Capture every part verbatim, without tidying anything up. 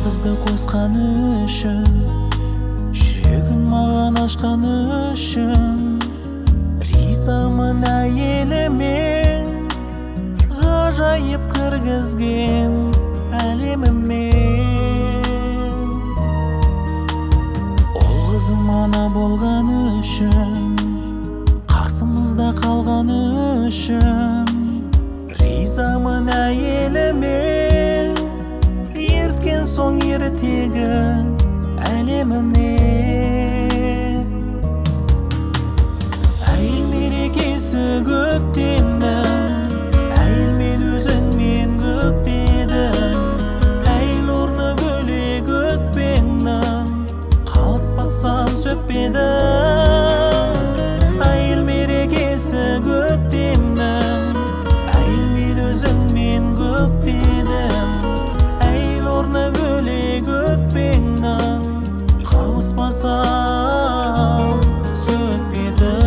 қызды қосқан үшін, жүрегін маған ашқан үшін, ризамын әйеліме, ғажайып кіргізген әлеміме. Ол қызым ана болған үшін, қасымызда қалған үшін, ризамын әйеліме, ерткен соң ертегі әлеміне. Әйел мерекесі көктемнің, әйел мен өзіңмен көктедім, әйел орны бөлек өкпеңнің, қалыспасам сөкпедім. Әйел мерекесі көктемнің, әйел мен өзіңмен көктедім, әйел орны бөлек өкпеңнің, қалыспасам сөкпедім.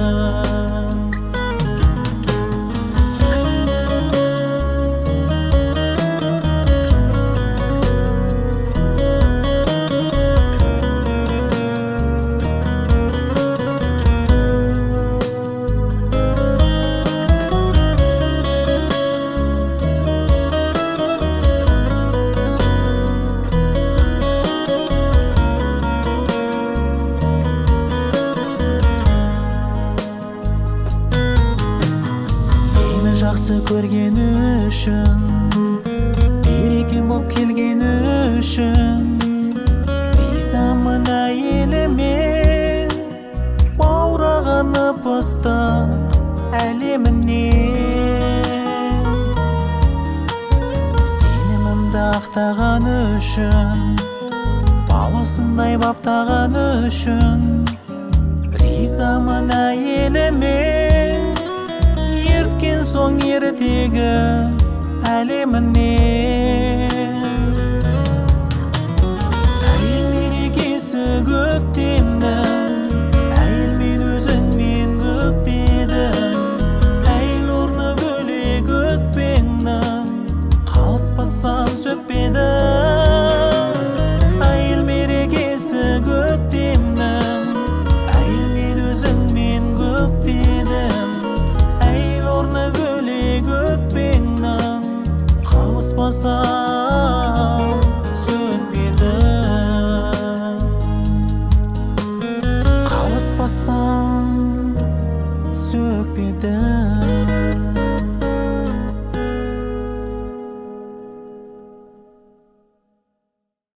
Жақсы көрген үшін, берекем боп келген үшін, ризамын әйеліме, баураған ып-ыстық әлеміне. Сенімімді ақтаған үшін, баласындай баптаған үшін, ризамын әйеліме, ерткен соң ертегі әлеміне. Әйел мерекесі көктемнің, әйел мен өзіңмен көктедім, әйел орны бөлек өкпеңнің, қалыспасам сөкпедім. Әйел мерекесі көктемнің, әйел мен өзіңмен көктедім, орны бөлек өкпеңнің, қалыспасам сөкпедім. Қалыспасам сөкпедім.